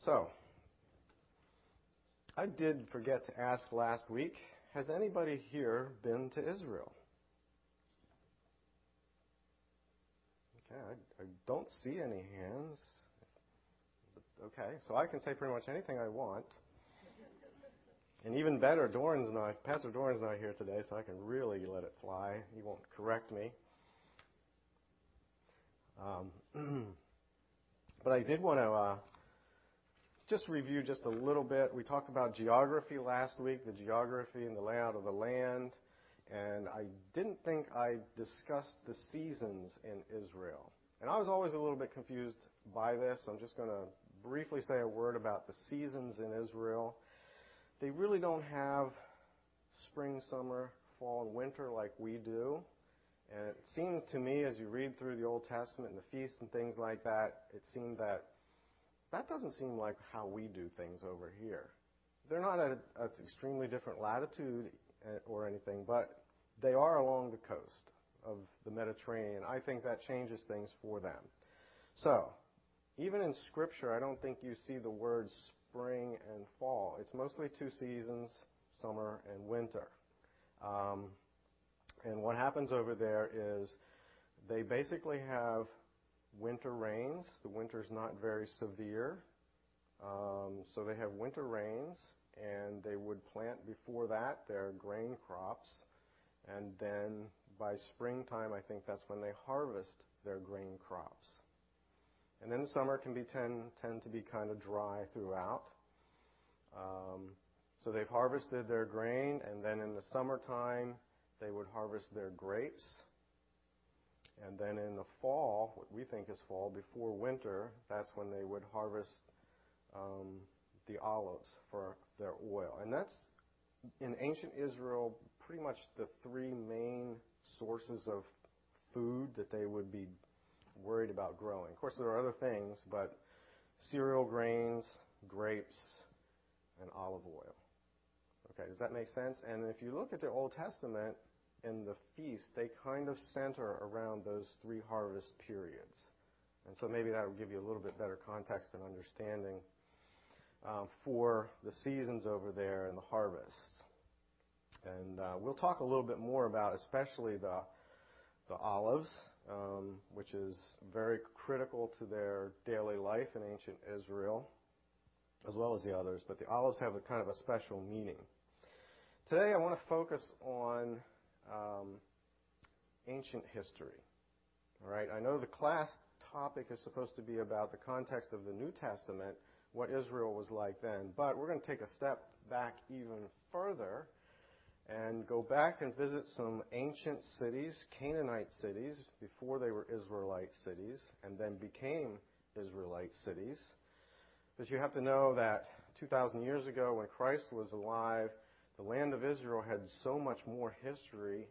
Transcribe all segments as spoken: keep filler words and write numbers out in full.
So, I did forget to ask last week, has anybody here been to Israel? Okay, I, I don't see any hands. Okay, so I can say pretty much anything I want. And even better, Doran's not, Pastor Doran's not here today, so I can really let it fly. He won't correct me. Um, but I did want to uh, just review just a little bit. We talked about geography last week, the geography and the layout of the land. And I didn't think I discussed the seasons in Israel. And I was always a little bit confused by this. I'm just going to briefly say a word about the seasons in Israel. They really don't have spring, summer, fall, and winter like we do. And it seemed to me, as you read through the Old Testament and the feasts and things like that, it seemed that that doesn't seem like how we do things over here. They're not at an extremely different latitude or anything, but they are along the coast of the Mediterranean. I think that changes things for them. So, even in Scripture, I don't think you see the words spring and fall. It's mostly two seasons, summer and winter. Um, and what happens over there is they basically have winter rains. The winter's not very severe. Um, so they have winter rains, and they would plant before that their grain crops. And then by springtime, I think that's when they harvest their grain crops. And then the summer can be tend, tend to be kind of dry throughout. Um, so they've harvested their grain, and then in the summertime, they would harvest their grapes. And then in the fall, what we think is fall, before winter, that's when they would harvest um, the olives for their oil. And that's, in ancient Israel, pretty much the three main sources of food that they would be worried about growing. Of course, there are other things, but cereal grains, grapes, and olive oil. Okay, does that make sense? And if you look at the Old Testament and the feast, they kind of center around those three harvest periods. And so maybe that will give you a little bit better context and understanding uh, for the seasons over there and the harvests. And uh, we'll talk a little bit more about especially the the olives, um, which is very critical to their daily life in ancient Israel, as well as the others. But the olives have a kind of a special meaning. Today I want to focus on um, ancient history. All right. I know the class topic is supposed to be about the context of the New Testament, what Israel was like then. But we're going to take a step back even further and go back and visit some ancient cities, Canaanite cities, before they were Israelite cities, and then became Israelite cities. But you have to know that two thousand years ago, when Christ was alive, the land of Israel had so much more history,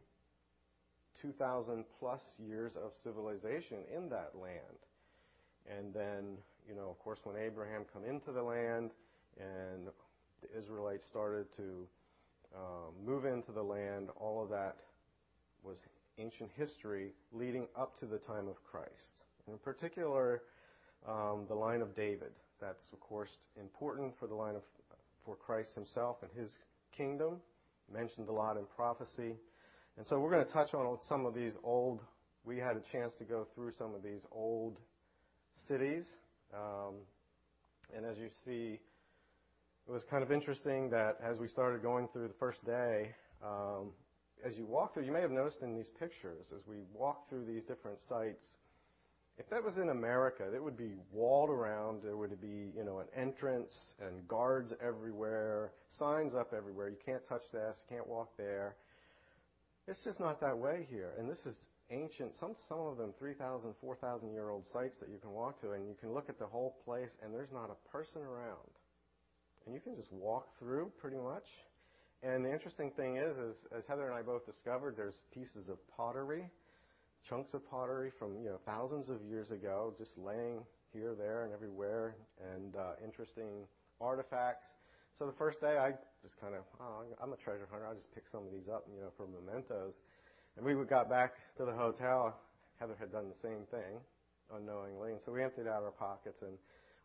two thousand plus years of civilization in that land. And then, you know, of course, when Abraham come into the land and the Israelites started to um, move into the land, all of that was ancient history leading up to the time of Christ. And in particular, um, the line of David. That's, of course, important for the line of for Christ himself and his kingdom, mentioned a lot in prophecy. And so we're going to touch on some of these old, we had a chance to go through some of these old cities. Um, and as you see, it was kind of interesting that as we started going through the first day, um, as you walk through, you may have noticed in these pictures, as we walk through these different sites, if that was in America, it would be walled around. There would be, you know, an entrance and guards everywhere, signs up everywhere. You can't touch this, you can't walk there. It's just not that way here. And this is ancient, some some of them three thousand, four thousand year old sites that you can walk to, and you can look at the whole place, and there's not a person around. And you can just walk through pretty much. And the interesting thing is, is, as Heather and I both discovered, there's pieces of pottery, chunks of pottery from, you know, thousands of years ago, just laying here, there, and everywhere, and uh, interesting artifacts. So the first day, I just kind of, oh, I'm a treasure hunter. I'll just pick some of these up, you know, for mementos. And we got back to the hotel. Heather had done the same thing, unknowingly. And so we emptied out our pockets, and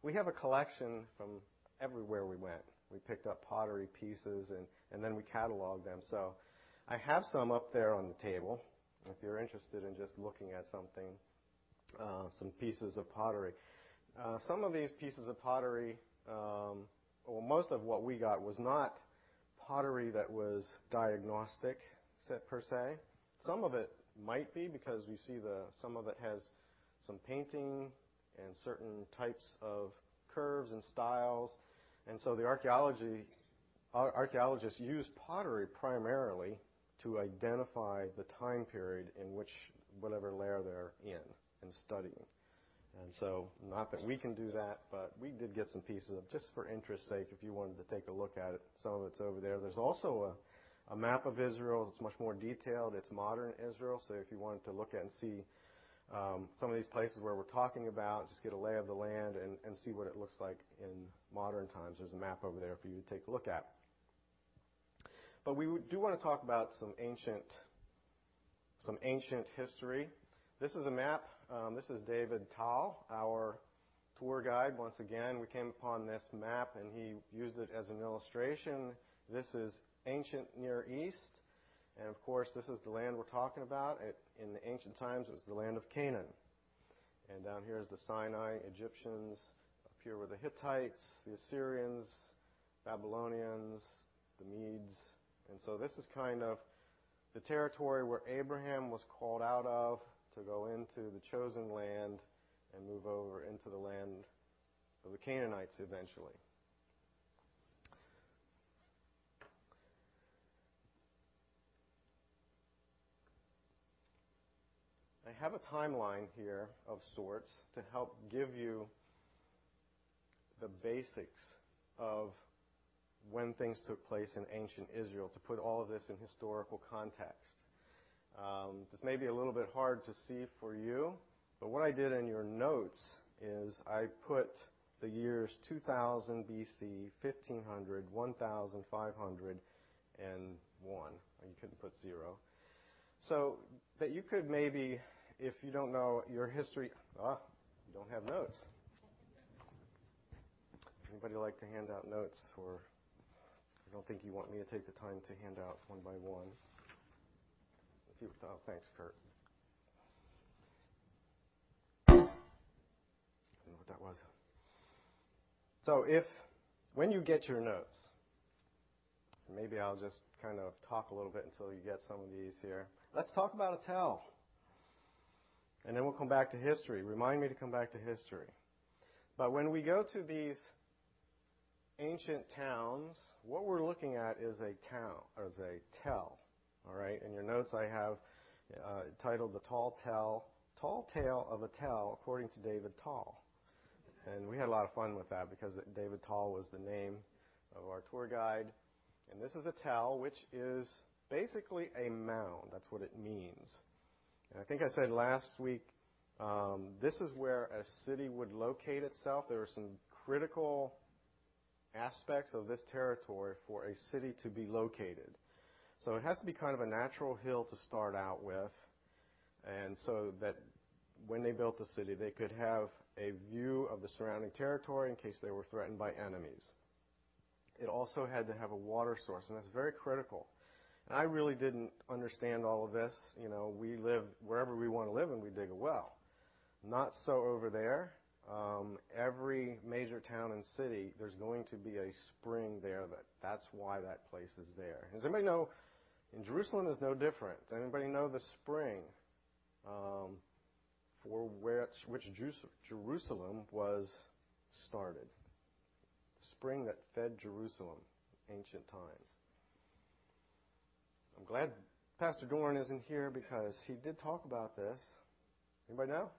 we have a collection from everywhere we went. We picked up pottery pieces, and, and then we cataloged them. So I have some up there on the table, if you're interested in just looking at something, uh, some pieces of pottery. Uh, some of these pieces of pottery, um, well, most of what we got was not pottery that was diagnostic per se. Some of it might be, because we see the some of it has some painting and certain types of curves and styles. And so the archaeology, archaeologists use pottery primarily to identify the time period in which whatever layer they're in and studying. And so not that we can do that, but we did get some pieces of, just for interest's sake, if you wanted to take a look at it. Some of it's over there. There's also a, a map of Israel that's much more detailed. It's modern Israel, so if you wanted to look at and see um, some of these places where we're talking about, just get a lay of the land and, and see what it looks like in modern times. There's a map over there for you to take a look at. But we do want to talk about some ancient, some ancient history. This is a map. Um, this is David Tal, our tour guide. Once again, we came upon this map, and he used it as an illustration. This is ancient Near East. And, of course, this is the land we're talking about. It, in the ancient times, it was the land of Canaan. And down here is the Sinai, Egyptians. Up here were the Hittites, the Assyrians, Babylonians, the Medes. And so this is kind of the territory where Abraham was called out of to go into the chosen land and move over into the land of the Canaanites eventually. I have a timeline here of sorts to help give you the basics of when things took place in ancient Israel, to put all of this in historical context. Um, this may be a little bit hard to see for you, but what I did in your notes is I put the years two thousand B C, fifteen hundred, one thousand five hundred, and one. You couldn't put zero. So that you could maybe, if you don't know your history, ah, you don't have notes. Anybody like to hand out notes? Or I don't think you want me to take the time to hand out one by one. If you, oh, thanks, Kurt. I don't know what that was. So if, when you get your notes, maybe I'll just kind of talk a little bit until you get some of these here. Let's talk about a tell. And then we'll come back to history. Remind me to come back to history. But when we go to these ancient towns, what we're looking at is a town, or is a tell. All right? In your notes I have uh, titled The Tall Tell, Tall Tale of a Tell, according to David Tal. And we had a lot of fun with that because David Tal was the name of our tour guide. And this is a tell, which is basically a mound. That's what it means. And I think I said last week, um, this is where a city would locate itself. There are some critical aspects of this territory for a city to be located. So it has to be kind of a natural hill to start out with, and so that when they built the city, they could have a view of the surrounding territory in case they were threatened by enemies. It also had to have a water source, and that's very critical. And I really didn't understand all of this. You know, we live wherever we want to live, and we dig a well. Not so over there. Um, every major town and city, there's going to be a spring there. That that's why that place is there. Does anybody know? In Jerusalem is no different. Does anybody know the spring um, for which, which Jerusalem was started? The spring that fed Jerusalem, ancient times. I'm glad Pastor Dorn isn't here because he did talk about this. Anybody know?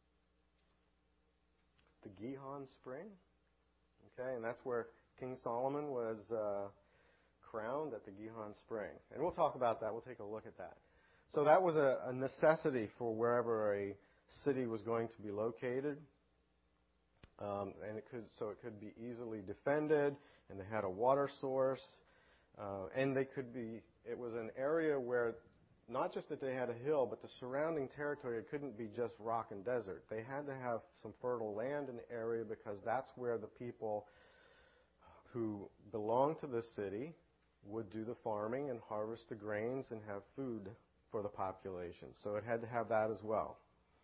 The Gihon Spring. Okay, and that's where King Solomon was uh, crowned, at the Gihon Spring. And we'll talk about that. We'll take a look at that. So that was a, a necessity for wherever a city was going to be located. Um, and it could, so it could be easily defended, and they had a water source. Uh, and they could be, it was an area where not just that they had a hill, but the surrounding territory, it couldn't be just rock and desert. They had to have some fertile land in the area because that's where the people who belonged to the city would do the farming and harvest the grains and have food for the population. So it had to have that as well.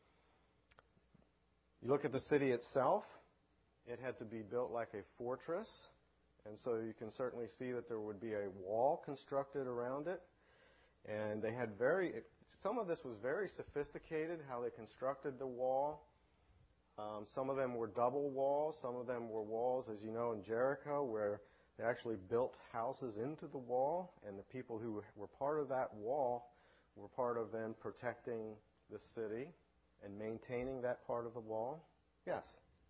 You look at the city itself, it had to be built like a fortress. And so you can certainly see that there would be a wall constructed around it. And they had very, some of this was very sophisticated, how they constructed the wall. Um, some of them were double walls. Some of them were walls, as you know, in Jericho, where they actually built houses into the wall. And the people who were part of that wall were part of them protecting the city and maintaining that part of the wall. Yes?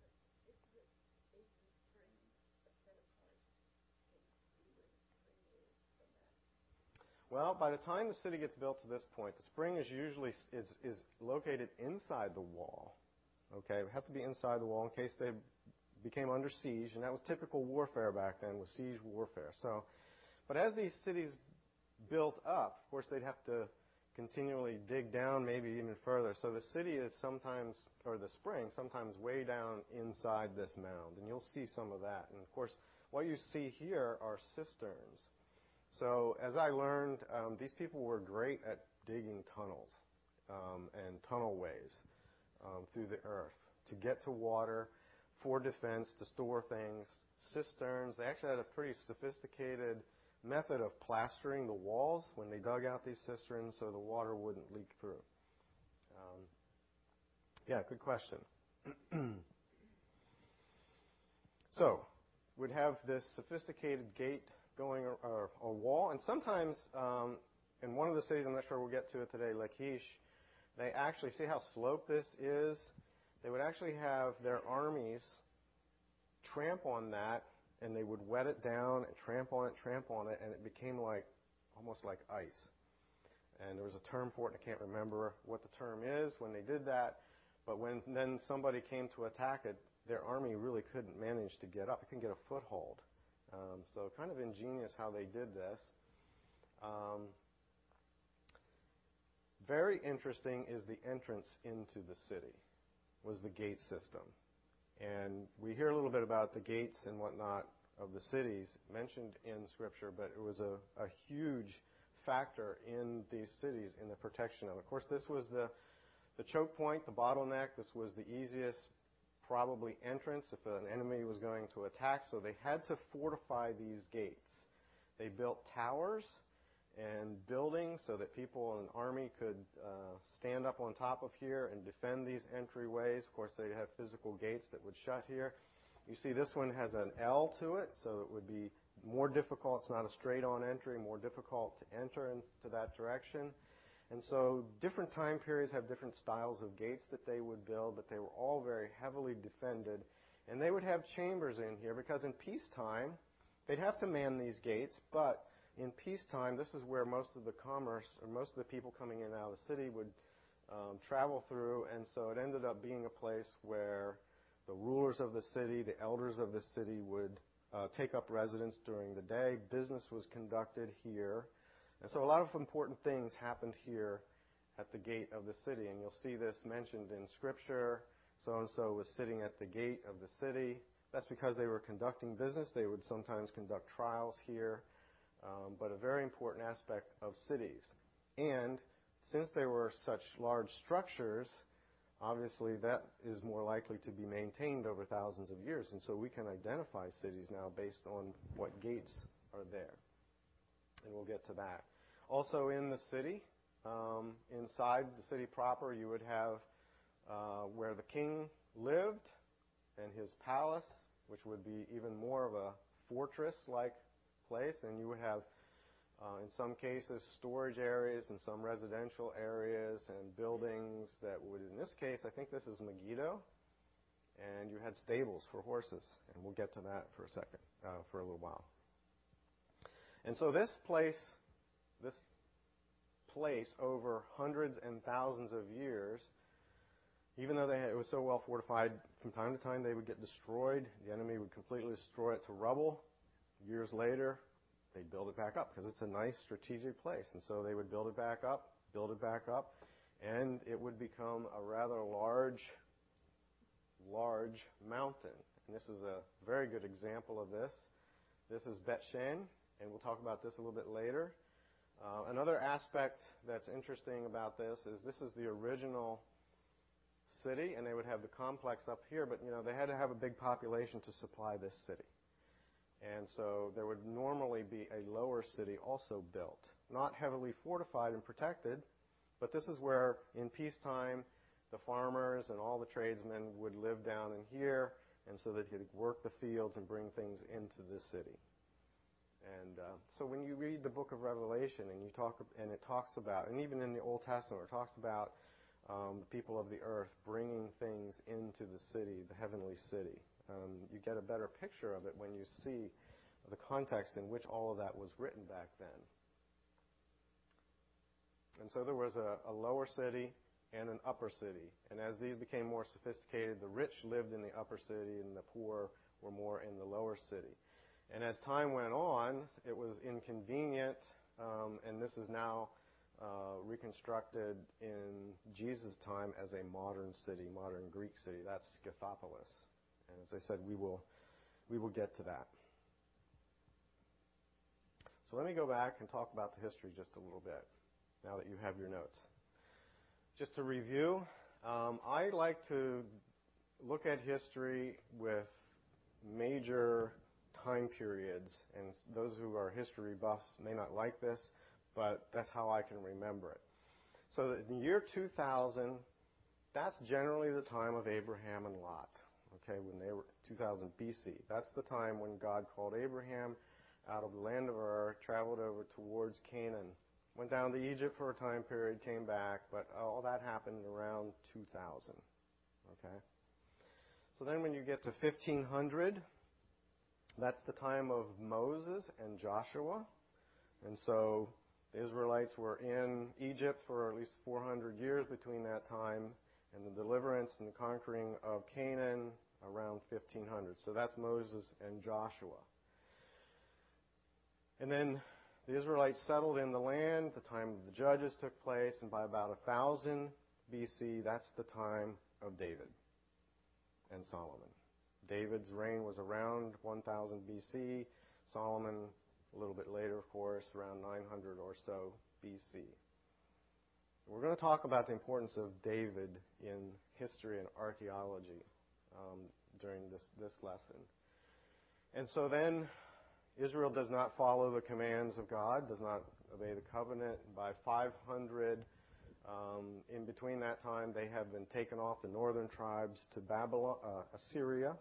Well, by the time the city gets built to this point, the spring is usually is, is located inside the wall. Okay, it would have to be inside the wall in case they became under siege, and that was typical warfare back then, was siege warfare. So, but as these cities built up, of course, they'd have to continually dig down, maybe even further. So the city is sometimes, or the spring, sometimes way down inside this mound, and you'll see some of that. And of course, what you see here are cisterns. So as I learned, um, these people were great at digging tunnels um, and tunnelways um, through the earth to get to water, for defense, to store things, cisterns. They actually had a pretty sophisticated method of plastering the walls when they dug out these cisterns so the water wouldn't leak through. Um, yeah, good question. So we'd have this sophisticated gate going, or a wall, and sometimes um, in one of the cities, I'm not sure we'll get to it today, Lachish, they actually, see how sloped this is? They would actually have their armies tramp on that, and they would wet it down and tramp on it, tramp on it, and it became like, almost like ice. And there was a term for it, and I can't remember what the term is when they did that, but when then somebody came to attack it, their army really couldn't manage to get up. They couldn't get a foothold. Um, so kind of ingenious how they did this. Um, very interesting is the entrance into the city, was the gate system. And we hear a little bit about the gates and whatnot of the cities mentioned in Scripture, but it was a, a huge factor in these cities in the protection of it. Of course, this was the, the choke point, the bottleneck. This was the easiest probably entrance if an enemy was going to attack, so they had to fortify these gates. They built towers and buildings so that people in an army could uh, stand up on top of here and defend these entryways. Of course, they have physical gates that would shut here. You see this one has an L to it, so it would be more difficult. It's not a straight-on entry, more difficult to enter into that direction. And so different time periods have different styles of gates that they would build, but they were all very heavily defended. And they would have chambers in here because in peacetime, they'd have to man these gates, but in peacetime, this is where most of the commerce, or most of the people coming in and out of the city would um, travel through, and so it ended up being a place where the rulers of the city, the elders of the city would uh, take up residence during the day. Business was conducted here. And so a lot of important things happened here at the gate of the city. And you'll see this mentioned in Scripture. So-and-so was sitting at the gate of the city. That's because they were conducting business. They would sometimes conduct trials here. Um, but a very important aspect of cities. And since they were such large structures, obviously that is more likely to be maintained over thousands of years. And so we can identify cities now based on what gates are there. And we'll get to that. Also in the city, um, inside the city proper, you would have uh, where the king lived and his palace, which would be even more of a fortress-like place. And you would have, uh, in some cases, storage areas and some residential areas and buildings that would, in this case, I think this is Megiddo. And you had stables for horses. And we'll get to that for a second, uh, for a little while. And so this place, this place over hundreds and thousands of years, even though they had, it was so well fortified, from time to time they would get destroyed. The enemy would completely destroy it to rubble. Years later, they'd build it back up because it's a nice strategic place. And so they would build it back up build it back up, and it would become a rather large, large mountain. And this is a very good example of this. This is Bet Shean, and we'll talk about this a little bit later. Uh, another aspect that's interesting about this is this is the original city, and they would have the complex up here, but you know they had to have a big population to supply this city. And so there would normally be a lower city also built, not heavily fortified and protected, but this is where in peacetime the farmers and all the tradesmen would live down in here, and so that they could work the fields and bring things into this city. And uh, so when you read the book of Revelation and you talk, and it talks about, and even in the Old Testament, it talks about um, the people of the earth bringing things into the city, the heavenly city. Um, you get a better picture of it when you see the context in which all of that was written back then. And so there was a, a lower city and an upper city. And as these became more sophisticated, the rich lived in the upper city and the poor were more in the lower city. And as time went on, it was inconvenient, um, and this is now uh, reconstructed in Jesus' time as a modern city, modern Greek city. That's Scythopolis. And as I said, we will we will get to that. So let me go back and talk about the history just a little bit, now that you have your notes. Just to review, um, I like to look at history with major time periods, and those who are history buffs may not like this, but that's how I can remember it. So in the year two thousand, that's generally the time of Abraham and Lot, okay, when they were two thousand B C. That's the time when God called Abraham out of the land of Ur, traveled over towards Canaan, went down to Egypt for a time period, came back, but all that happened around two thousand, okay? So then when you get to fifteen hundred, that's the time of Moses and Joshua. And so the Israelites were in Egypt for at least four hundred years between that time, and the deliverance and the conquering of Canaan around fifteen hundred. So that's Moses and Joshua. And then the Israelites settled in the land. The time of the judges took place, and by about one thousand B C, that's the time of David and Solomon. David's reign was around one thousand B C. Solomon, a little bit later, of course, around nine hundred or so B C. We're going to talk about the importance of David in history and archaeology um, during this, this lesson. And so then Israel does not follow the commands of God, does not obey the covenant. By five hundred, um, in between that time, they have been taken off, the northern tribes, to Babylon, uh, Assyria,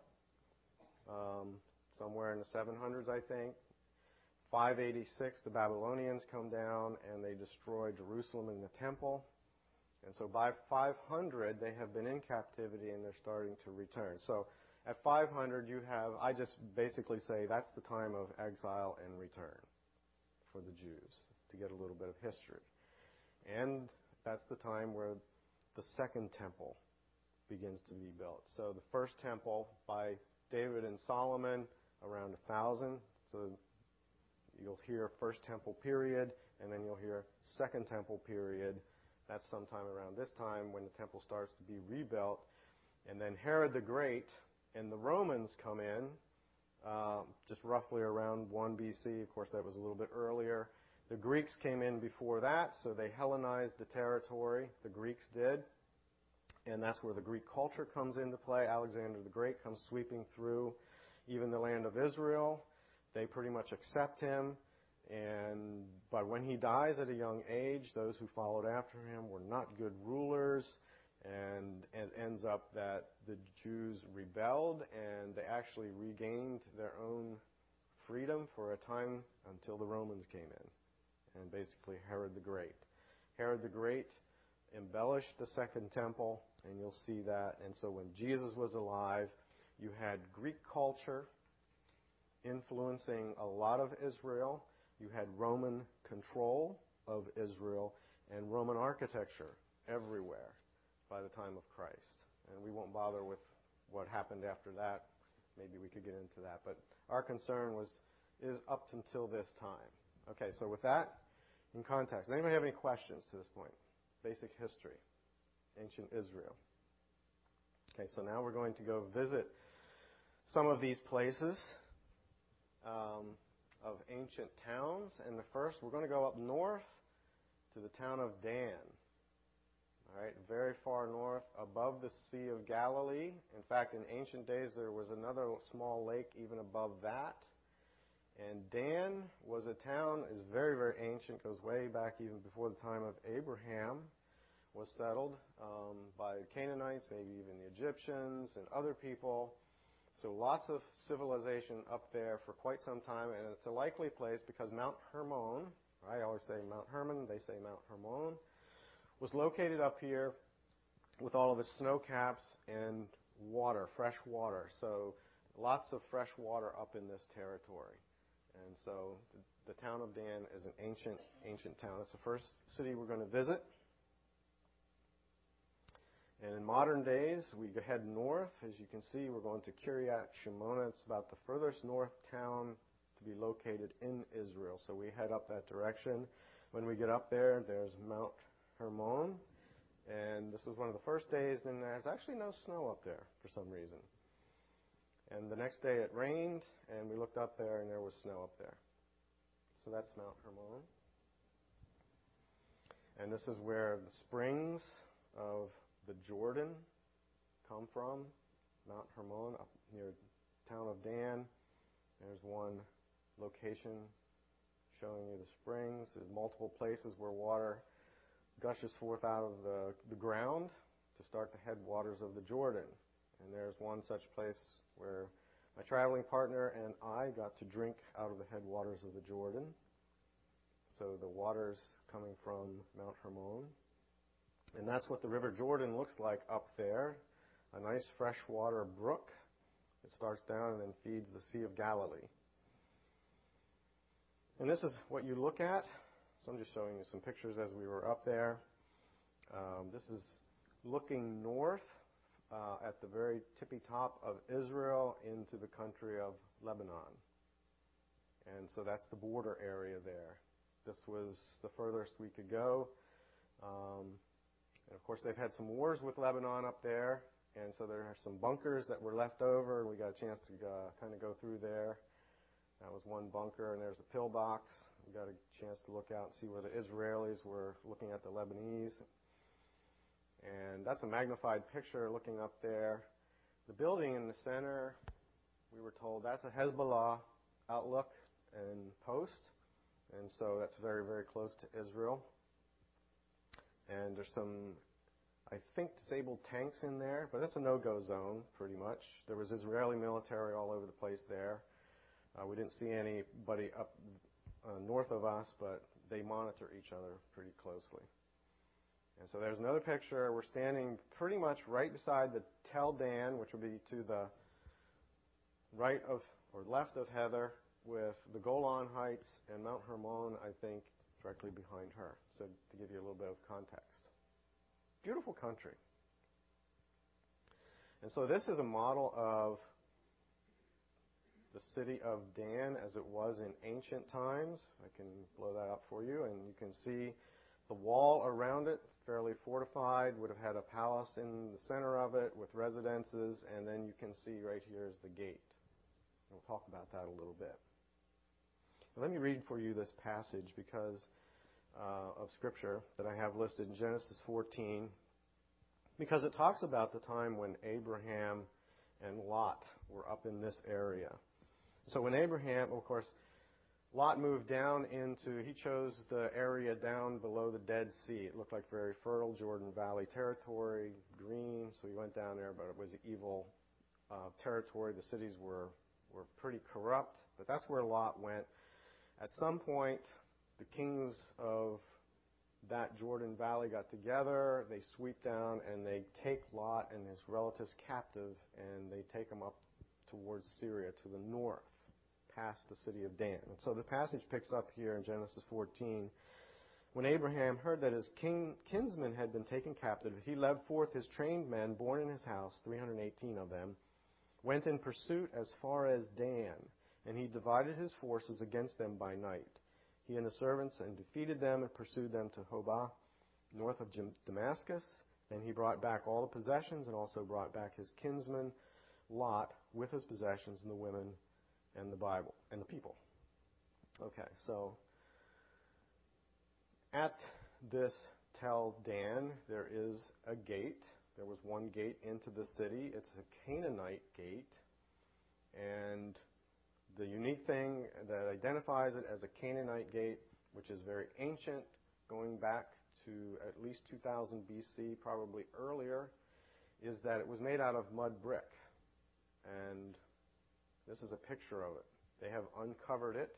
um, somewhere in the seven hundreds, I think. five eighty-six, the Babylonians come down and they destroy Jerusalem and the temple. And so by five hundred, they have been in captivity and they're starting to return. So at five hundred, you have, I just basically say that's the time of exile and return for the Jews, to get a little bit of history. And that's the time where the second temple begins to be built. So the first temple by David and Solomon, around one thousand. So you'll hear First Temple period, and then you'll hear Second Temple period. That's sometime around this time when the temple starts to be rebuilt. And then Herod the Great and the Romans come in, uh, just roughly around one B C. Of course, that was a little bit earlier. The Greeks came in before that, so they Hellenized the territory. The Greeks did. And that's where the Greek culture comes into play. Alexander the Great comes sweeping through even the land of Israel. They pretty much accept him. And but when he dies at a young age, those who followed after him were not good rulers. And it ends up that the Jews rebelled, and they actually regained their own freedom for a time until the Romans came in. And basically Herod the Great. Herod the Great embellished the second temple, and you'll see that. And so when Jesus was alive, you had Greek culture influencing a lot of Israel. You had Roman control of Israel and Roman architecture everywhere by the time of Christ. And we won't bother with what happened after that. Maybe we could get into that. But our concern was is up until this time. Okay, so with that, in context. Does anybody have any questions to this point? Basic history, ancient Israel. Okay, so now we're going to go visit some of these places um, of ancient towns. And the first, we're going to go up north to the town of Dan. All right, very far north, above the Sea of Galilee. In fact, in ancient days, there was another small lake even above that. And Dan was a town, is very, very ancient, goes way back even before the time of Abraham, was settled um, by Canaanites, maybe even the Egyptians and other people. So lots of civilization up there for quite some time, and it's a likely place because Mount Hermon, I always say Mount Hermon, they say Mount Hermon, was located up here with all of its snow caps and water, fresh water. So lots of fresh water up in this territory. And so the, the town of Dan is an ancient, ancient town. That's the first city we're going to visit. And in modern days, we head north. As you can see, we're going to Kiryat Shimona. It's about the furthest north town to be located in Israel. So we head up that direction. When we get up there, there's Mount Hermon. And this was one of the first days, and there's actually no snow up there for some reason. And the next day it rained, and we looked up there, and there was snow up there. So that's Mount Hermon. And this is where the springs of the Jordan come from, Mount Hermon, up near the town of Dan. There's one location showing you the springs. There's multiple places where water gushes forth out of the, the ground to start the headwaters of the Jordan. And there's one such place where my traveling partner and I got to drink out of the headwaters of the Jordan. So the water's coming from Mount Hermon. And that's what the River Jordan looks like up there, a nice freshwater brook. It starts down and then feeds the Sea of Galilee. And this is what you look at. So I'm just showing you some pictures as we were up there. Um, this is looking north uh, at the very tippy top of Israel into the country of Lebanon. And so that's the border area there. This was the furthest we could go. Um, And of course, they've had some wars with Lebanon up there, and so there are some bunkers that were left over, and we got a chance to uh, kind of go through there. That was one bunker, and there's a pillbox. We got a chance to look out and see where the Israelis were looking at the Lebanese. And that's a magnified picture looking up there. The building in the center, we were told, that's a Hezbollah outlook and post, and so that's very, very close to Israel. And there's some, I think, disabled tanks in there, but that's a no-go zone, pretty much. There was Israeli military all over the place there. Uh, we didn't see anybody up uh, north of us, but they monitor each other pretty closely. And so there's another picture. We're standing pretty much right beside the Tel Dan, which would be to the right of, or left of Heather, with the Golan Heights and Mount Hermon, I think, directly behind her. So to give you a little bit of context. Beautiful country. And so this is a model of the city of Dan as it was in ancient times. I can blow that up for you, and you can see the wall around it, fairly fortified, would have had a palace in the center of it with residences, and then you can see right here is the gate. We'll talk about that a little bit. So let me read for you this passage because uh, of Scripture that I have listed in Genesis fourteen, because it talks about the time when Abraham and Lot were up in this area. So when Abraham, of course, Lot moved down into, he chose the area down below the Dead Sea. It looked like very fertile Jordan Valley territory, green, so he went down there, but it was evil uh, territory. The cities were, were pretty corrupt, but that's where Lot went. At some point, the kings of that Jordan Valley got together, they sweep down, and they take Lot and his relatives captive, and they take them up towards Syria to the north, past the city of Dan. And so the passage picks up here in Genesis fourteen. When Abraham heard that his king, kinsmen had been taken captive, he led forth his trained men born in his house, three hundred eighteen of them, went in pursuit as far as Dan, and he divided his forces against them by night. he and his servants, and defeated them and pursued them to Hobah, north of Damascus. Then he brought back all the possessions and also brought back his kinsman Lot with his possessions and the women and the Bible and the people. Okay, so at this Tel Dan, there is a gate. There was one gate into the city. It's a Canaanite gate. And the unique thing that identifies it as a Canaanite gate, which is very ancient, going back to at least two thousand B C, probably earlier, is that it was made out of mud brick. And this is a picture of it. They have uncovered it.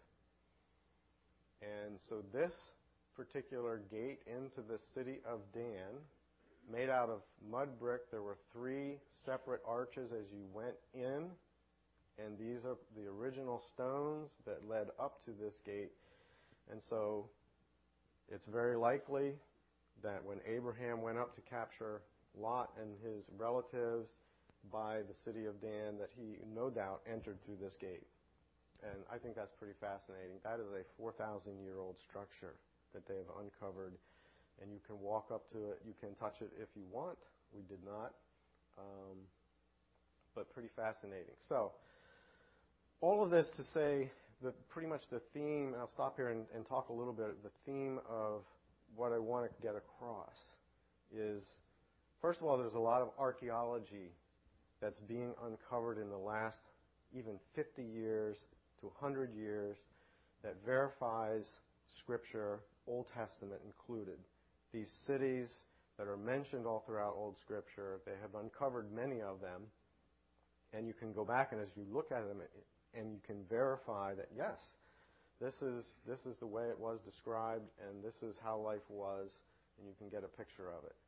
And so this particular gate into the city of Dan, made out of mud brick, there were three separate arches as you went in. And these are the original stones that led up to this gate. And so it's very likely that when Abraham went up to capture Lot and his relatives by the city of Dan, that he no doubt entered through this gate. And I think that's pretty fascinating. That is a four thousand year old structure that they have uncovered. And you can walk up to it. You can touch it if you want. We did not. Um, but pretty fascinating. So, all of this to say that pretty much the theme, and I'll stop here and, and talk a little bit, the theme of what I want to get across is, first of all, there's a lot of archaeology that's being uncovered in the last even fifty years to one hundred years that verifies Scripture, Old Testament included. These cities that are mentioned all throughout Old Scripture, they have uncovered many of them, and you can go back and as you look at them, and you can verify that, yes, this is this is the way it was described, and this is how life was, and you can get a picture of it.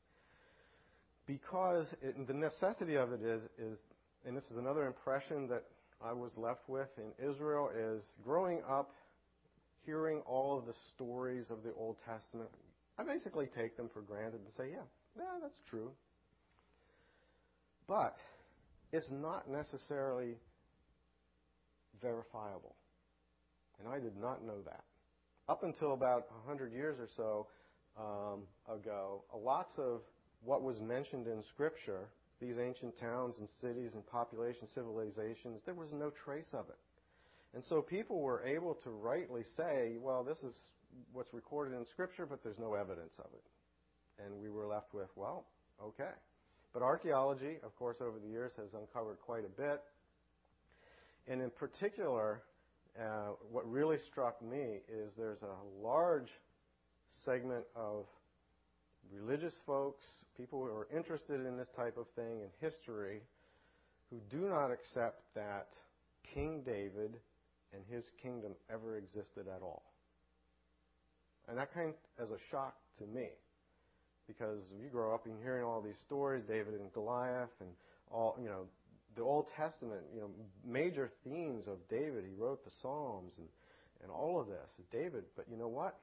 Because it, the necessity of it is, is, and this is another impression that I was left with in Israel, is growing up, hearing all of the stories of the Old Testament, I basically take them for granted and say, yeah, yeah, that's true. But it's not necessarily verifiable. And I did not know that. Up until about one hundred years or so um, ago, lots of what was mentioned in Scripture, these ancient towns and cities and population civilizations, there was no trace of it. And so people were able to rightly say, well, this is what's recorded in Scripture, but there's no evidence of it. And we were left with, well, okay. But archaeology, of course, over the years has uncovered quite a bit. And in particular, uh, what really struck me is there's a large segment of religious folks, people who are interested in this type of thing in history, who do not accept that King David and his kingdom ever existed at all. And that came as a shock to me, because you grow up and hearing all these stories, David and Goliath, and all, you know, the Old Testament, you know, major themes of David. He wrote the Psalms and, and all of this, David. But you know what?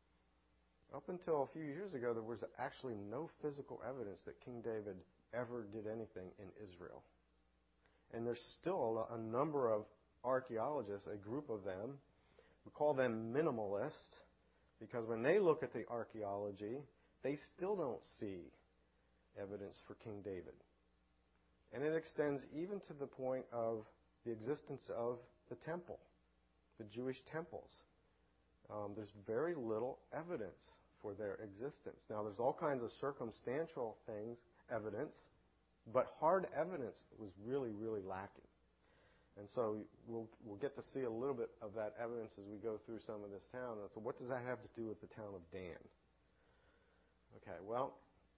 Up until a few years ago, there was actually no physical evidence that King David ever did anything in Israel. And there's still a, a number of archaeologists, a group of them, we call them minimalists, because when they look at the archaeology, they still don't see evidence for King David. And it extends even to the point of the existence of the temple, the Jewish temples. Um, there's very little evidence for their existence. Now, there's all kinds of circumstantial things, evidence, but hard evidence was really, really lacking. And so we'll, we'll get to see a little bit of that evidence as we go through some of this town. And so what does that have to do with the town of Dan? Okay, well,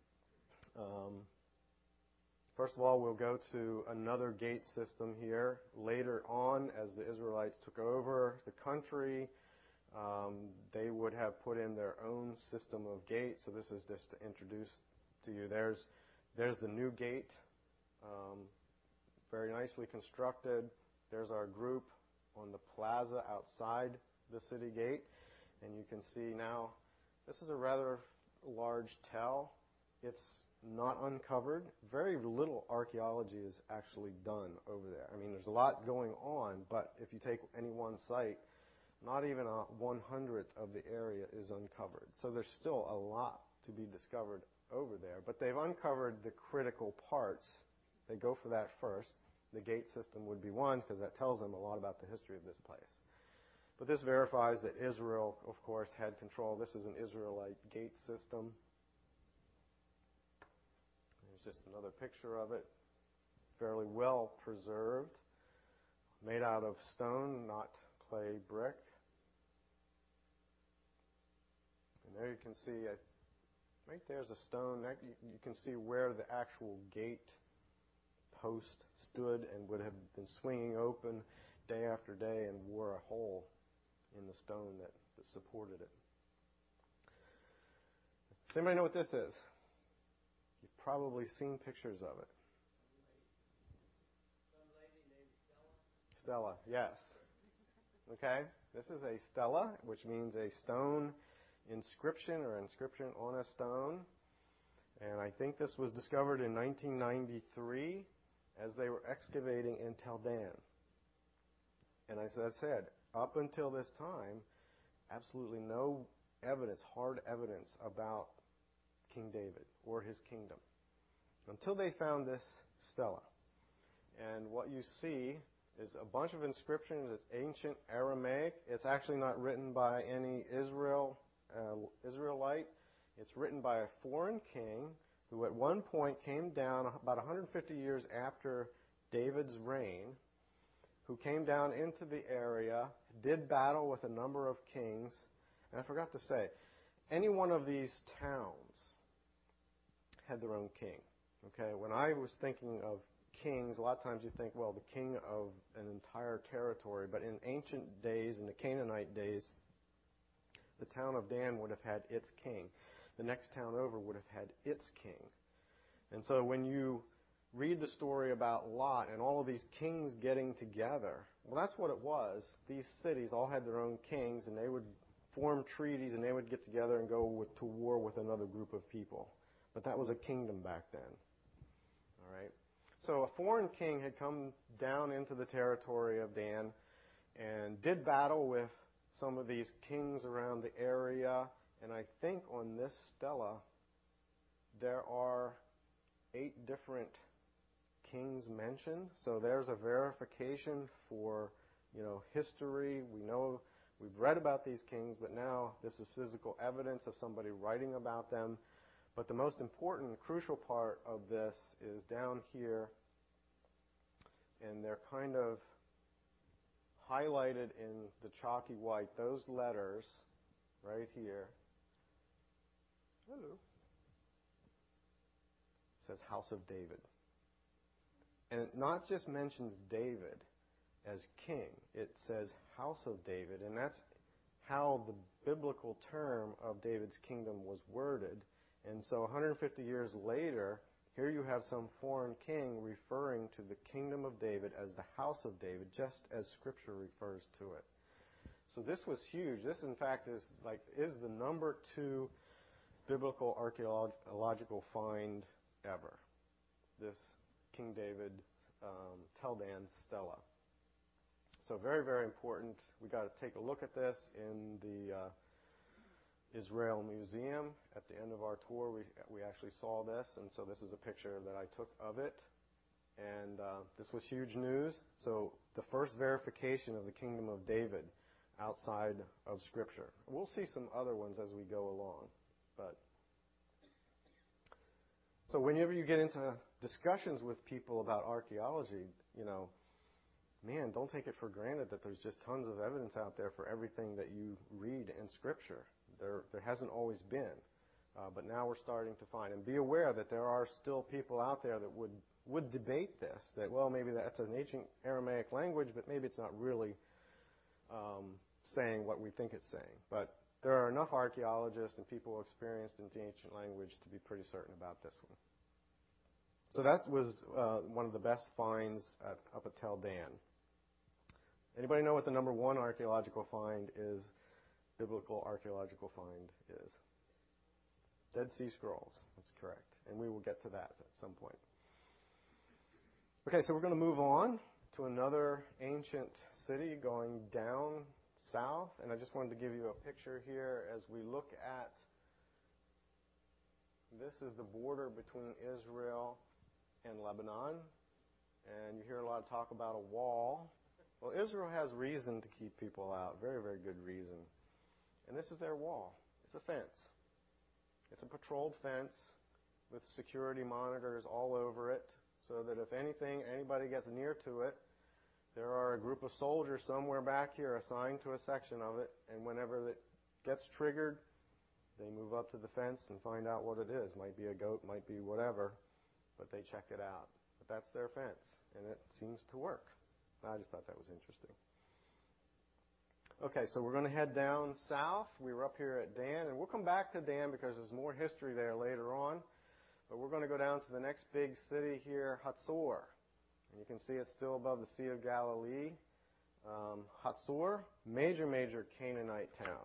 um, first of all, we'll go to another gate system here. Later on, as the Israelites took over the country, um, they would have put in their own system of gates. So this is just to introduce to you. There's, there's the new gate, um, very nicely constructed. There's our group on the plaza outside the city gate. And you can see now, this is a rather large tell. It's not uncovered. Very little archaeology is actually done over there. I mean, there's a lot going on, but if you take any one site, not even a one hundredth of the area is uncovered. So there's still a lot to be discovered over there. But they've uncovered the critical parts. They go for that first. The gate system would be one because that tells them a lot about the history of this place. But this verifies that Israel, of course, had control. This is an Israelite gate system. There's just another picture of it. Fairly well preserved. Made out of stone, not clay brick. And there you can see, uh, right there's a stone. That, you, you can see where the actual gate post stood and would have been swinging open day after day and wore a hole in the stone that, that supported it. Does anybody know what this is? You've probably seen pictures of it. Stela, yes. Okay, this is a stela, which means a stone inscription or inscription on a stone. And I think this was discovered in nineteen ninety-three as they were excavating in Tel Dan. And as I said, up until this time, absolutely no evidence, hard evidence about King David or his kingdom. Until they found this stela. And what you see is a bunch of inscriptions. It's ancient Aramaic. It's actually not written by any Israel uh, Israelite. It's written by a foreign king who at one point came down about one hundred fifty years after David's reign, who came down into the area, did battle with a number of kings. And I forgot to say, any one of these towns had their own king. Okay, when I was thinking of kings, a lot of times you think, well, the king of an entire territory. But in ancient days, in the Canaanite days, the town of Dan would have had its king. The next town over would have had its king. And so when you read the story about Lot and all of these kings getting together, well, that's what it was. These cities all had their own kings, and they would form treaties, and they would get together and go with, to war with another group of people. But that was a kingdom back then. All right? So a foreign king had come down into the territory of Dan and did battle with some of these kings around the area. And I think on this stela, there are eight different kings mentioned. So there's a verification for, you know, history. We know, we've read about these kings, but now this is physical evidence of somebody writing about them. But the most important, crucial part of this is down here, and they're kind of highlighted in the chalky white, those letters right here. Hello. It says House of David. And it not just mentions David as king, it says House of David, and that's how the biblical term of David's kingdom was worded. And so one hundred fifty years later, here you have some foreign king referring to the kingdom of David as the house of David, just as Scripture refers to it. So this was huge. This, in fact, is like is the number two biblical archaeological find ever. This King David um, Tel Dan stela. So very, very important. We got to take a look at this in the uh, Israel Museum. At the end of our tour, we we actually saw this, and so this is a picture that I took of it. And uh, this was huge news. So the first verification of the kingdom of David outside of Scripture. We'll see some other ones as we go along. But so whenever you get into discussions with people about archaeology, you know, man, don't take it for granted that there's just tons of evidence out there for everything that you read in Scripture. There, there hasn't always been, uh, but now we're starting to find. And be aware that there are still people out there that would would debate this. That well, maybe that's an ancient Aramaic language, but maybe it's not really um, saying what we think it's saying. But there are enough archaeologists and people experienced in the ancient language to be pretty certain about this one. So that was uh, one of the best finds at, up at Tel Dan. Anybody know what the number one archaeological find is? Biblical archaeological find is Dead Sea Scrolls. That's correct. And we will get to that at some point. Okay, so we're going to move on to another ancient city going down south. And I just wanted to give you a picture here as we look at, this is the border between Israel and Lebanon. And you hear a lot of talk about a wall. Well, Israel has reason to keep people out, very, very good reason. And this is their wall. It's a fence. It's a patrolled fence with security monitors all over it, so that if anything, anybody gets near to it, there are a group of soldiers somewhere back here assigned to a section of it, and whenever it gets triggered, they move up to the fence and find out what it is. Might be a goat, might be whatever, but they check it out. But that's their fence, and it seems to work. I just thought that was interesting. Okay, so we're going to head down south. We were up here at Dan, and we'll come back to Dan because there's more history there later on. But we're going to go down to the next big city here, Hatzor. And you can see it's still above the Sea of Galilee. Um, Hatzor, major, major Canaanite town.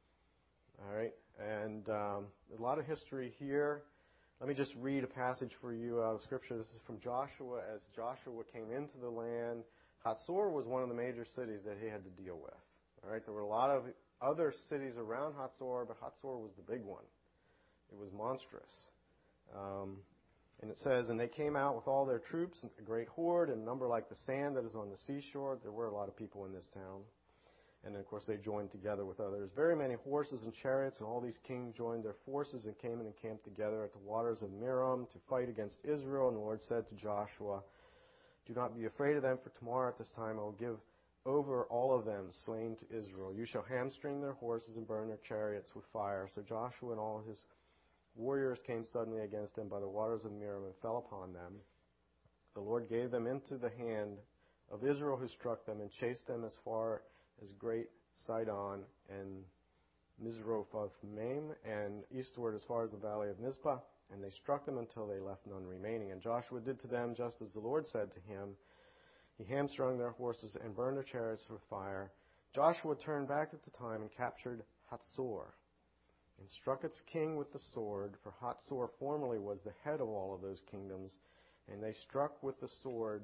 All right, and um, a lot of history here. Let me just read a passage for you out of Scripture. This is from Joshua. As Joshua came into the land, Hatzor was one of the major cities that he had to deal with. All right, there were a lot of other cities around Hatzor, but Hatzor was the big one. It was monstrous. Um, and it says, and they came out with all their troops, a great horde, and number like the sand that is on the seashore. There were a lot of people in this town. And then, of course, they joined together with others. Very many horses and chariots, and all these kings joined their forces and came and encamped together at the waters of Merom to fight against Israel. And the Lord said to Joshua, do not be afraid of them, for tomorrow at this time I will give over all of them slain to Israel. You shall hamstring their horses and burn their chariots with fire. So Joshua and all his warriors came suddenly against them by the waters of Merom and fell upon them. The Lord gave them into the hand of Israel, who struck them and chased them as far as great Sidon and Misrophoth-Maim, and eastward as far as the valley of Mizpah. And they struck them until they left none remaining. And Joshua did to them just as the Lord said to him. He hamstrung their horses and burned their chariots with fire. Joshua turned back at the time and captured Hatzor and struck its king with the sword, for Hatzor formerly was the head of all of those kingdoms. And they struck with the sword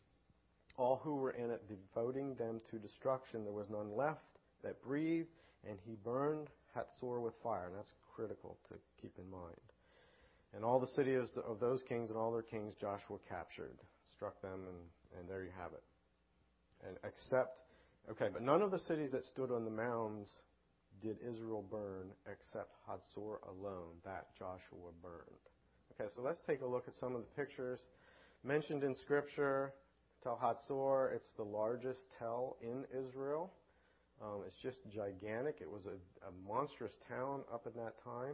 all who were in it, devoting them to destruction. There was none left that breathed, and he burned Hatzor with fire. And that's critical to keep in mind. And all the cities of those kings and all their kings Joshua captured, struck them, and, and there you have it. And except, okay, but none of the cities that stood on the mounds did Israel burn except Hatzor alone. That Joshua burned. Okay, so let's take a look at some of the pictures mentioned in Scripture. Tel Hatzor, it's the largest tell in Israel. Um, it's just gigantic. It was a, a monstrous town up at that time.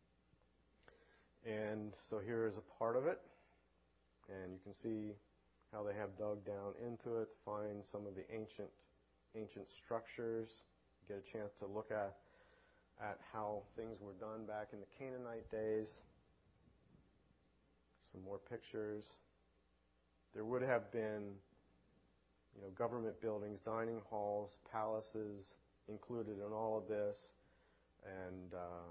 And so here is a part of it. And you can see how they have dug down into it to find some of the ancient ancient structures. Get a chance to look at at how things were done back in the Canaanite days. Some more pictures. There would have been, you know, government buildings, dining halls, palaces included in all of this, and uh,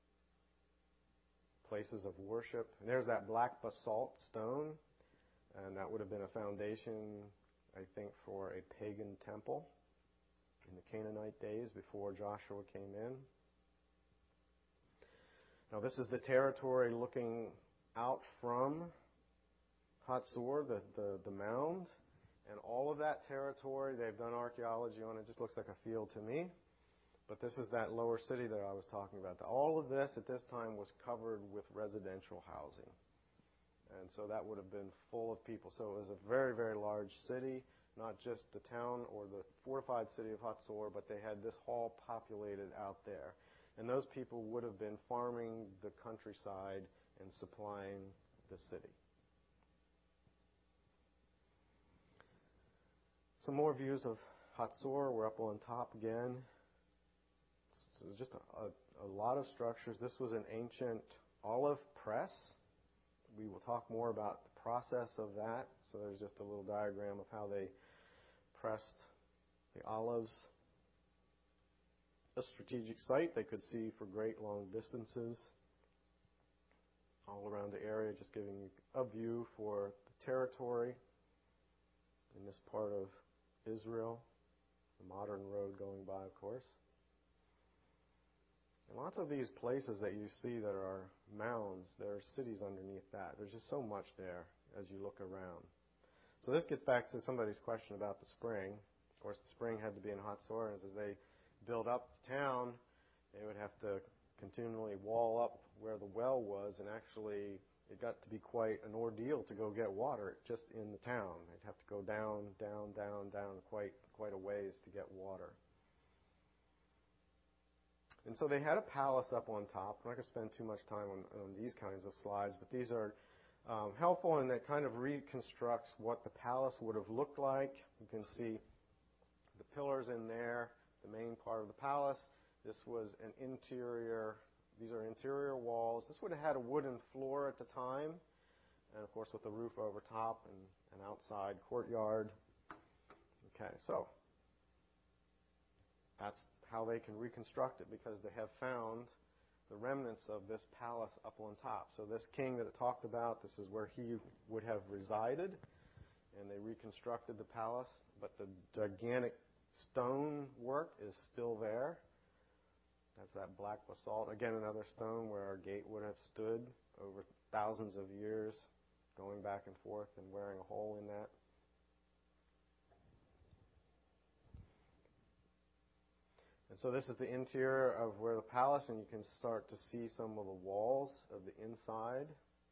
places of worship. And there's that black basalt stone, and that would have been a foundation, I think, for a pagan temple in the Canaanite days before Joshua came in. Now, this is the territory looking out from Hatzor, the, the, the mound, and all of that territory, they've done archaeology on it. It just looks like a field to me. But this is that lower city that I was talking about. All of this at this time was covered with residential housing. And so that would have been full of people. So it was a very, very large city, not just the town or the fortified city of Hatzor, but they had this hall populated out there. And those people would have been farming the countryside and supplying the city. Some more views of Hatzor. We're up on top again. So just a, a, a lot of structures. This was an ancient olive press. We will talk more about the process of that. So there's just a little diagram of how they pressed the olives. A strategic site they could see for great long distances all around the area, just giving you a view for the territory in this part of Israel. the modern road going by, of course. And lots of these places that you see that are mounds, there are cities underneath that. There's just so much there as you look around. So this gets back to somebody's question about the spring. Of course, the spring had to be in Hatzor, and as they build up town, they would have to continually wall up where the well was, and actually it got to be quite an ordeal to go get water just in the town. They'd have to go down, down, down, down quite quite a ways to get water. And so they had a palace up on top. I'm not going to spend too much time on, on these kinds of slides, but these are um, helpful, and that kind of reconstructs what the palace would have looked like. You can see the pillars in there, the main part of the palace. This was an interior, these are interior walls. This would have had a wooden floor at the time, and of course with the roof over top and an outside courtyard. Okay, so that's how they can reconstruct it, because they have found the remnants of this palace up on top. So this king that it talked about, this is where he would have resided, and they reconstructed the palace, but the gigantic stone work is still there. That's that black basalt. Again, another stone where our gate would have stood over thousands of years, going back and forth and wearing a hole in that. And so this is the interior of where the palace, and you can start to see some of the walls of the inside.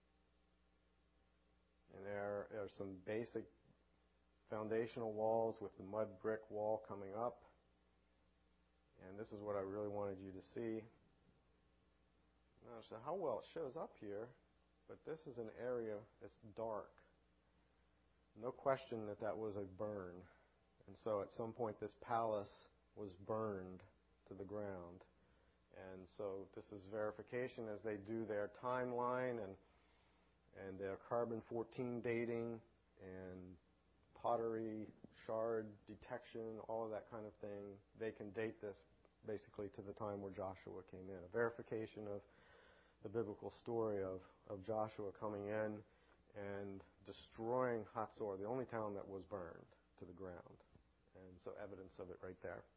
And there are some basic foundational walls with the mud brick wall coming up. And this is what I really wanted you to see. Notice how well it shows up here, but this is an area that's dark. No question that that was a burn. And so at some point this palace was burned to the ground. And so this is verification as they do their timeline and and their carbon fourteen dating and pottery shard detection, all of that kind of thing. They can date this basically to the time where Joshua came in. A verification of the biblical story of, of Joshua coming in and destroying Hatzor, the only town that was burned to the ground. And so evidence of it right there.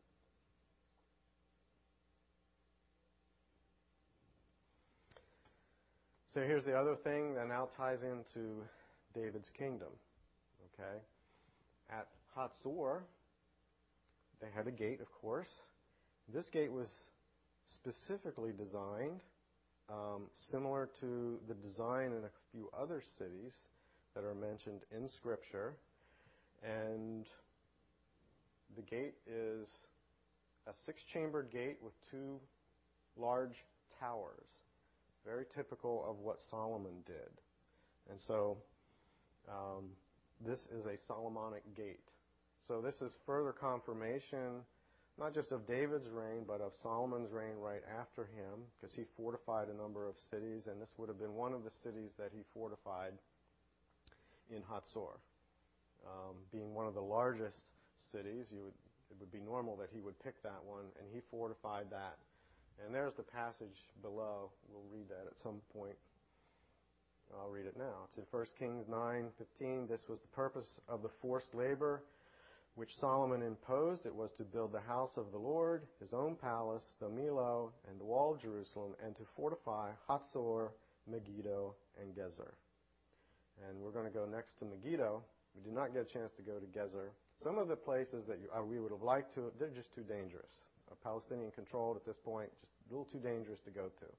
So here's the other thing that now ties into David's kingdom. Okay? At Hatzor, they had a gate, of course. This gate was specifically designed um, similar to the design in a few other cities that are mentioned in Scripture. And the gate is a six-chambered gate with two large towers, very typical of what Solomon did. And so um, this is a Solomonic gate. So this is further confirmation, not just of David's reign, but of Solomon's reign right after him, because he fortified a number of cities, and this would have been one of the cities that he fortified in Hatzor. Um, being one of the largest cities, you would, it would be normal that he would pick that one, and he fortified that. And there's the passage below. We'll read that at some point. I'll read it now. It's in First Kings nine fifteen. This was the purpose of the forced labor which Solomon imposed. It was to build the house of the Lord, his own palace, the Millo, and the wall of Jerusalem, and to fortify Hatzor, Megiddo, and Gezer. And we're going to go next to Megiddo. We did not get a chance to go to Gezer. Some of the places that you, uh, we would have liked to, they're just too dangerous. Uh, Palestinian controlled at this point, just a little too dangerous to go to.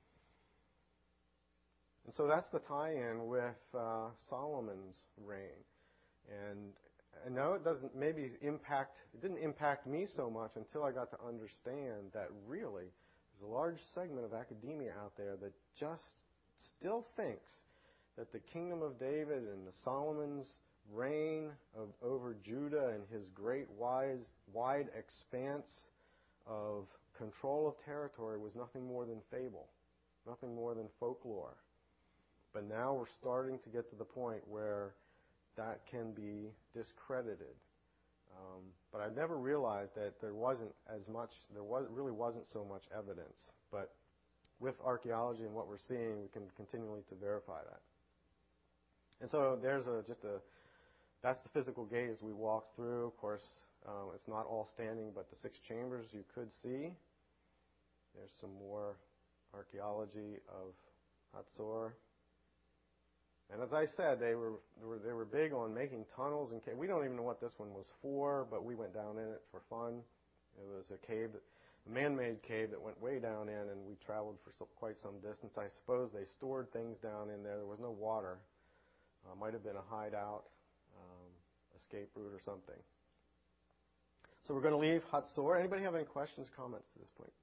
And so that's the tie-in with uh, Solomon's reign. And I know it doesn't maybe impact, it didn't impact me so much until I got to understand that really there's a large segment of academia out there that just still thinks that the kingdom of David and the Solomon's reign of, over Judah and his great wise, wide expanse of control of territory was nothing more than fable, nothing more than folklore. But now we're starting to get to the point where that can be discredited. Um, but I never realized that there wasn't as much, there was, really wasn't so much evidence. But with archaeology and what we're seeing, we can continually to verify that. And so there's a, just a, that's the physical gate as we walk through. Of course, uh, it's not all standing, but the six chambers you could see. There's some more archaeology of Hatzor. And as I said, they were, they were they were big on making tunnels and caves. We don't even know what this one was for, but we went down in it for fun. It was a cave, a man-made cave that went way down in, and we traveled for so, quite some distance. I suppose they stored things down in there. There was no water. Uh, might have been a hideout, um, escape route or something. So we're going to leave Hatzor. Anybody have any questions, comments to this point?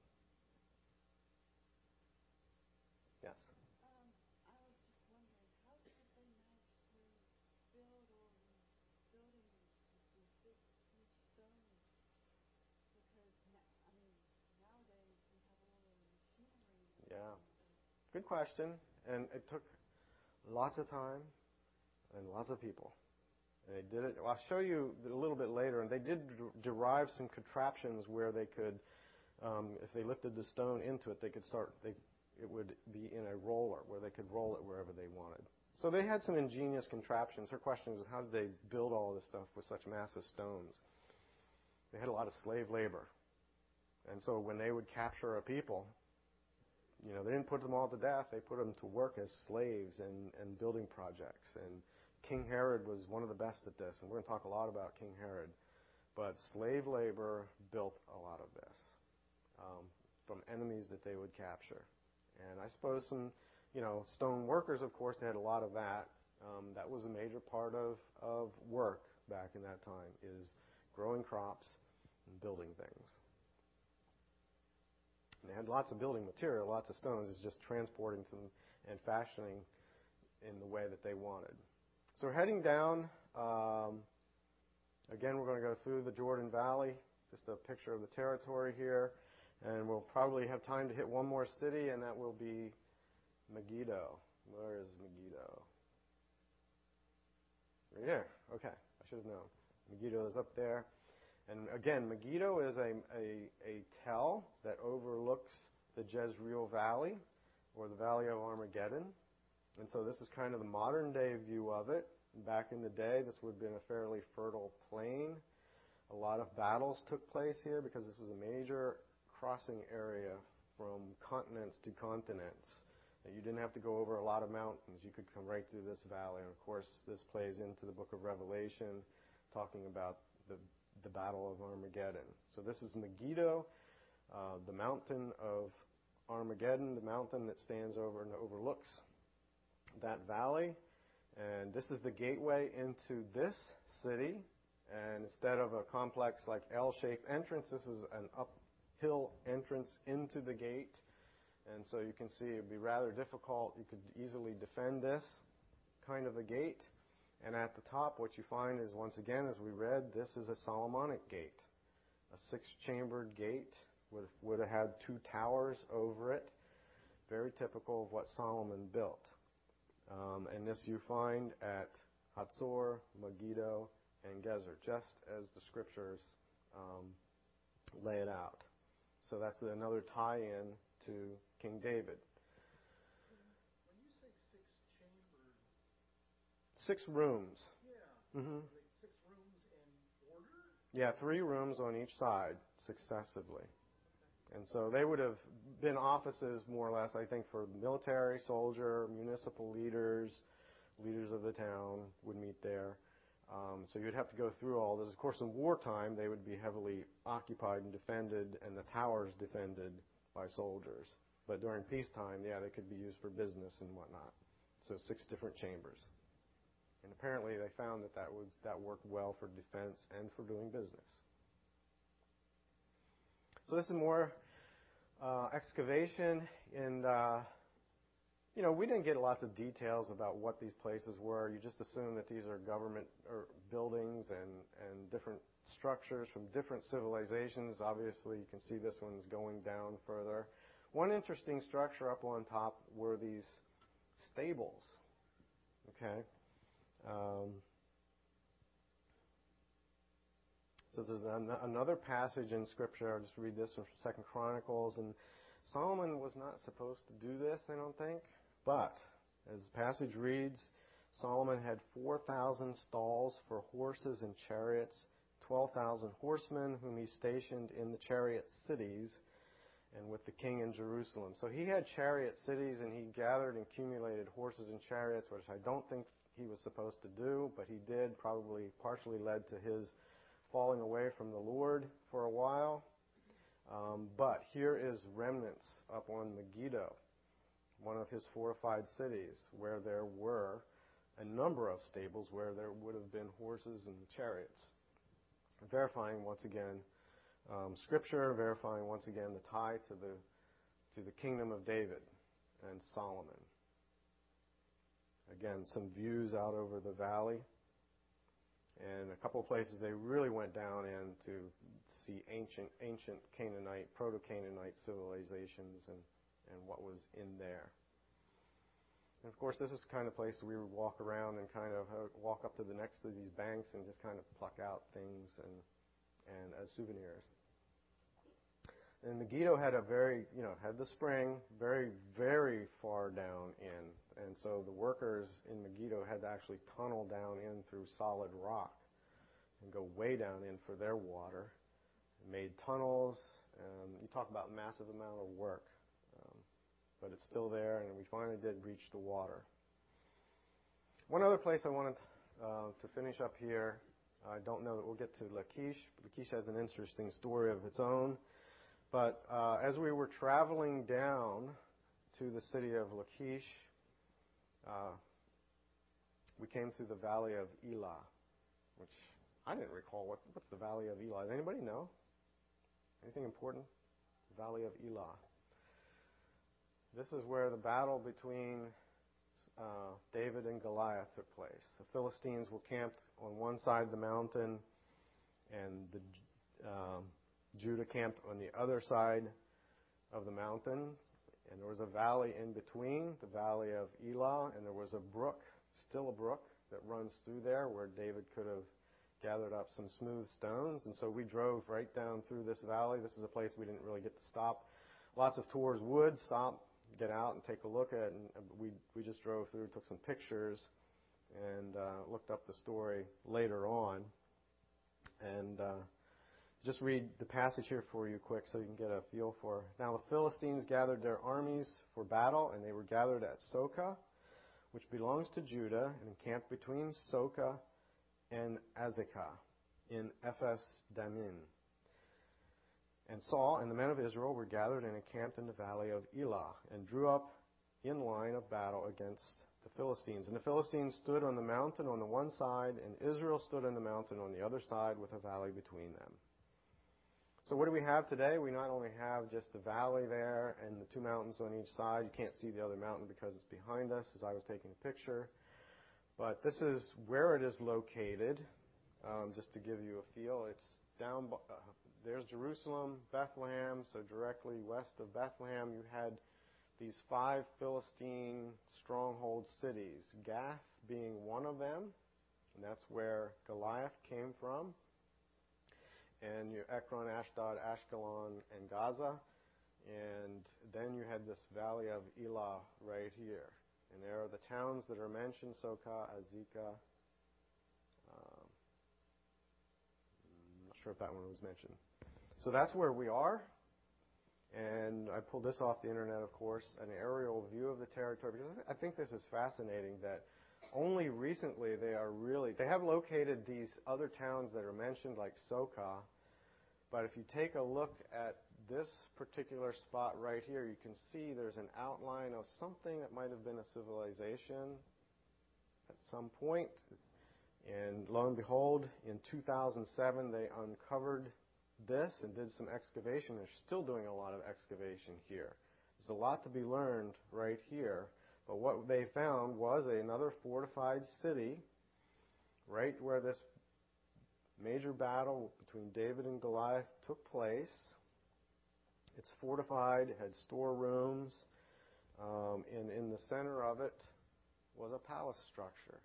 Yes. Um, I was just wondering, how did they manage to build all these buildings with these big, huge stones? Because, I mean, nowadays we have all the machinery. Yeah. Good question. And it took lots of time and lots of people. And they did it. Well, I'll show you a little bit later. And they did derive some contraptions where they could, um, if they lifted the stone into it, they could start. They, it would be in a roller where they could roll it wherever they wanted. So they had some ingenious contraptions. Her question was, how did they build all this stuff with such massive stones? They had a lot of slave labor. And so when they would capture a people, you know, they didn't put them all to death. They put them to work as slaves and, and building projects. And King Herod was one of the best at this. And we're going to talk a lot about King Herod. But slave labor built a lot of this um, from enemies that they would capture. And I suppose some, you know, stone workers, of course, they had a lot of that. Um, that was a major part of, of work back in that time, is growing crops and building things. And they had lots of building material, lots of stones. It's just transporting them and fashioning in the way that they wanted. So we're heading down. Um, again, we're going to go through the Jordan Valley. Just a picture of the territory here. And we'll probably have time to hit one more city, and that will be Megiddo. Where is Megiddo? Right here. Okay. I should have known. Megiddo is up there. And again, Megiddo is a, a, a tell that overlooks the Jezreel Valley, or the Valley of Armageddon. And so this is kind of the modern day view of it. Back in the day, this would have been a fairly fertile plain. A lot of battles took place here because this was a major crossing area from continents to continents. And you didn't have to go over a lot of mountains. You could come right through this valley. And of course, this plays into the book of Revelation, talking about the, the battle of Armageddon. So this is Megiddo, uh, the mountain of Armageddon, the mountain that stands over and overlooks that valley. And this is the gateway into this city. And instead of a complex like L-shaped entrance, this is an uphill entrance into the gate. And so you can see it would be rather difficult. You could easily defend this kind of a gate. And at the top, what you find is, once again, as we read, this is a Solomonic gate. A six-chambered gate would, would have had two towers over it. Very typical of what Solomon built. Um, and this you find at Hatzor, Megiddo, and Gezer, just as the scriptures um, lay it out. So that's another tie-in to King David. When you say six chambers, Six rooms. yeah, Mm-hmm. like six rooms in order? Yeah, three rooms on each side successively. And so they would have been offices, more or less, I think, for military, soldier, municipal leaders, leaders of the town would meet there. Um, so you'd have to go through all this. Of course, in wartime, they would be heavily occupied and defended, and the towers defended by soldiers. But during peacetime, yeah, they could be used for business and whatnot. So six different chambers. And apparently they found that that, was, that worked well for defense and for doing business. So this is more uh, excavation, and uh, you know, we didn't get lots of details about what these places were. You just assume that these are government or buildings and, and different structures from different civilizations. Obviously, you can see this one's going down further. One interesting structure up on top were these stables. Okay. Um, So there's an, another passage in Scripture. I'll just read this from Second Chronicles. And Solomon was not supposed to do this, I don't think. But, as the passage reads, Solomon had four thousand stalls for horses and chariots, twelve thousand horsemen whom he stationed in the chariot cities and with the king in Jerusalem. So he had chariot cities, and he gathered and accumulated horses and chariots, which I don't think he was supposed to do, but he did, probably partially led to his falling away from the Lord for a while. Um, but here is remnants up on Megiddo, one of his fortified cities, where there were a number of stables where there would have been horses and chariots. Verifying once again um, Scripture, verifying once again the tie to the to the kingdom of David and Solomon. Again, some views out over the valley, and a couple of places they really went down in to see ancient ancient Canaanite, proto-Canaanite civilizations and, and what was in there. And of course, this is the kind of place we would walk around and kind of uh, walk up to the next of these banks and just kind of pluck out things and and as souvenirs. And Megiddo had a very, you know, had the spring very, very far down in. And so the workers in Megiddo had to actually tunnel down in through solid rock and go way down in for their water. Made tunnels. Um, you talk about massive amount of work. Um, but it's still there, and we finally did reach the water. One other place I wanted uh, to finish up here, I don't know that we'll get to Lachish. Lachish has an interesting story of its own. But uh, as we were traveling down to the city of Lachish, uh, we came through the valley of Elah, which I didn't recall. What, what's the valley of Elah? Does anybody know? Anything important? The valley of Elah. This is where the battle between uh, David and Goliath took place. The Philistines were camped on one side of the mountain, and the um, Judah camped on the other side of the mountain. And there was a valley in between, the valley of Elah, and there was a brook, still a brook, that runs through there where David could have gathered up some smooth stones. And so we drove right down through this valley. This is a place we didn't really get to stop. Lots of tours would stop, get out and take a look at it. And we we just drove through, took some pictures, and uh, looked up the story later on. And uh, just read the passage here for you quick so you can get a feel for it. Now the Philistines gathered their armies for battle, and they were gathered at Soka, which belongs to Judah, and encamped between Soka and Azekah in Ephes Dammim. And Saul and the men of Israel were gathered and encamped in the valley of Elah, and drew up in line of battle against the Philistines. And the Philistines stood on the mountain on the one side, and Israel stood on the mountain on the other side with a valley between them. So what do we have today? We not only have just the valley there and the two mountains on each side. You can't see the other mountain because it's behind us as I was taking a picture. But this is where it is located, um, just to give you a feel. It's down, uh, there's Jerusalem, Bethlehem, so directly west of Bethlehem you had these five Philistine stronghold cities, Gath being one of them, and that's where Goliath came from. And your Ekron, Ashdod, Ashkelon, and Gaza. And then you had this valley of Elah right here. And there are the towns that are mentioned, Soka, Azekah. Um, I'm not sure if that one was mentioned. So that's where we are. And I pulled this off the internet, of course, an aerial view of the territory. Because I think this is fascinating that only recently they are really, they have located these other towns that are mentioned like Soka, but if you take a look at this particular spot right here, you can see there's an outline of something that might have been a civilization at some point. And lo and behold, in two thousand seven they uncovered this and did some excavation. They're still doing a lot of excavation here. There's a lot to be learned right here. But what they found was another fortified city right where this major battle between David and Goliath took place. It's fortified, it had storerooms, um, and in the center of it was a palace structure.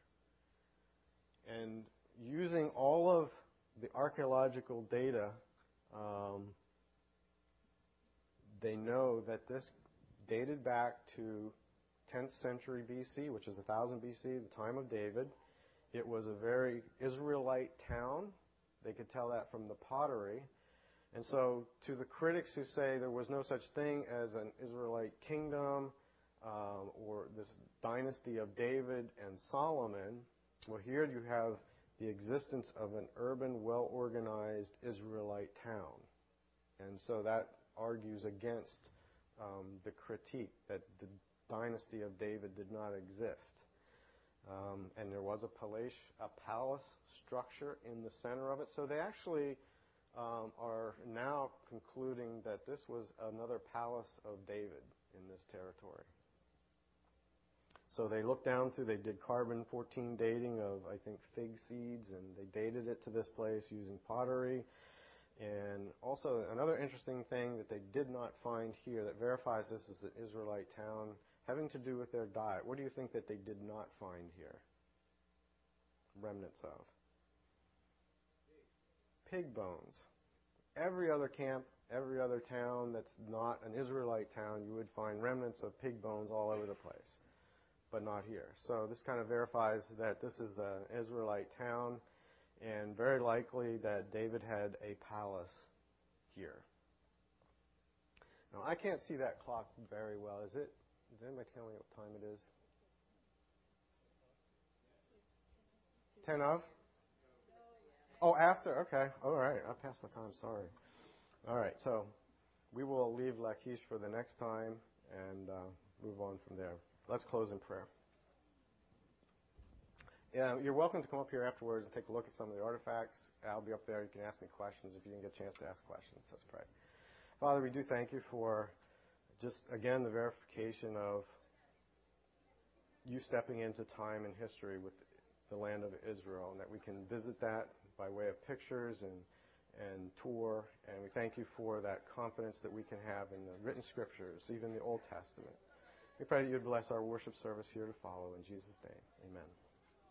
And using all of the archaeological data, um, they know that this dated back to tenth century B C, which is one thousand B C, the time of David. It was a very Israelite town. They could tell that from the pottery. And so to the critics who say there was no such thing as an Israelite kingdom um, or this dynasty of David and Solomon, well, here you have the existence of an urban, well-organized Israelite town. And so that argues against um, the critique that the dynasty of David did not exist. Um, and there was a palace, a palace structure in the center of it. So they actually um, are now concluding that this was another palace of David in this territory. So they looked down through, they did carbon fourteen dating of, I think, fig seeds, and they dated it to this place using pottery. And also another interesting thing that they did not find here that verifies this is an Israelite town having to do with their diet. What do you think that they did not find here? Remnants of? Pig bones. Every other camp, every other town that's not an Israelite town, you would find remnants of pig bones all over the place, but not here. So this kind of verifies that this is an Israelite town, and very likely that David had a palace here. Now, I can't see that clock very well. Is it? Does anybody tell me what time it is? Ten of? Oh, after? Okay. All right. I passed my time. Sorry. All right. So we will leave Lachish for the next time and uh, move on from there. Let's close in prayer. Yeah, you're welcome to come up here afterwards and take a look at some of the artifacts. I'll be up there. You can ask me questions if you didn't get a chance to ask questions. Let's pray. Father, we do thank you for just, again, the verification of you stepping into time and history with the land of Israel, and that we can visit that by way of pictures and, and tour. And we thank you for that confidence that we can have in the written scriptures, even the Old Testament. We pray that you would bless our worship service here to follow. In Jesus' name, amen.